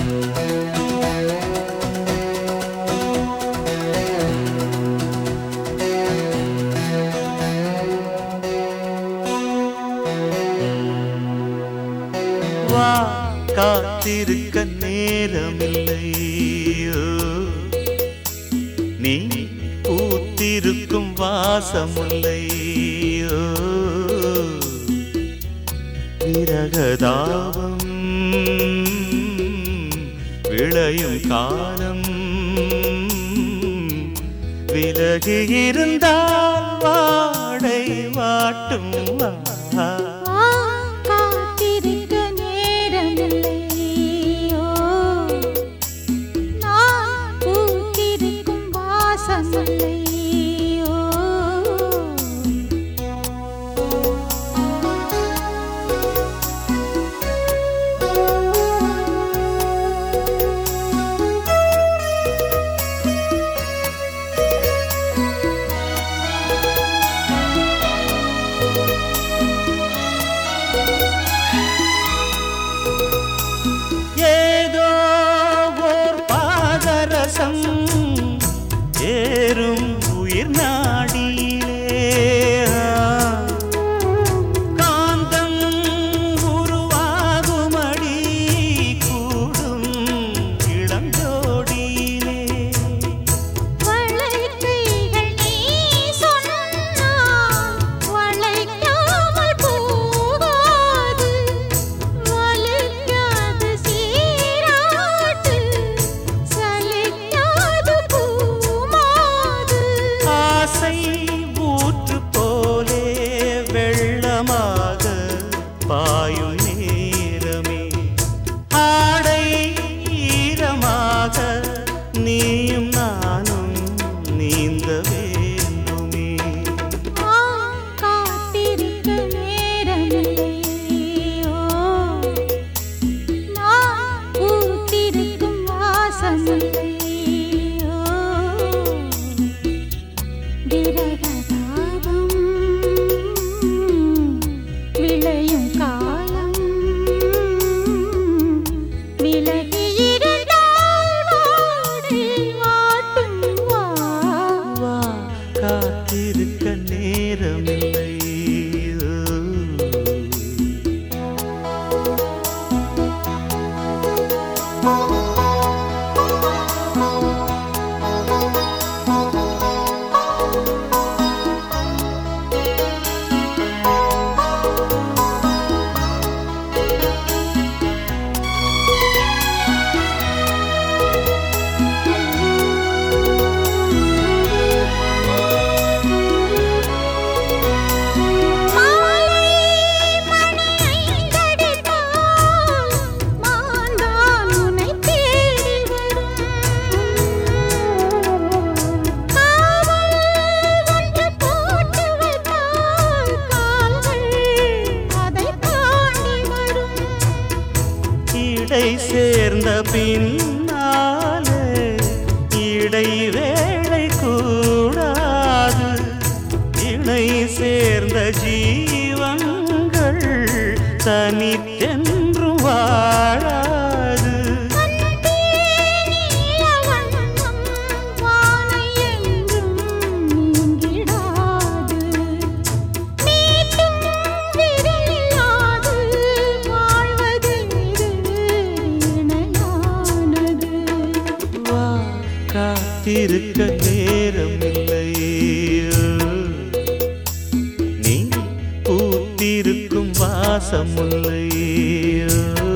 வா காத்திருக்க நேரமில்லை, நீ பூத்திருக்கும் வாசமுல்லை. விரகதாபம் விளையும் காலம் விலகி இருந்தால் வாடை வாட்டும். ஏறும் உயிர் நாடியிலே காந்தம் உருவாகுமடி கூடும் இளம் ஜோடியிலே. வளைக்கைகள் நீ சொன்னால் வளைக்காமல் போகாது, வளைக்காது சீராட்டு சலிக்காது பூமாது. ஆசை ஊற்று போலே வெள்ளமாக பாயும் நேரமே, ஆடை ஈரமாக நீயும் நானும் நீந்த வேண்டுமே. காத்திருக்க நேரமில்லை, நான் பூத்திருக்கும் வாசமில்லை. விரகதாபம் விளையும் காலம் விலகி இருந்தால் வாடை வாட்டும். வா காத்திருக்க நேரமில்லை. இடை சேர்ந்த பின்னாலே இடை வேளை கூடாது, இணை சேர்ந்த ஜீவன்கள் தனித்தென்றும் வாழாது. காத்திருக்க நேரமில்லை, நீ பூத்திருக்கும் வாசமுல்லை.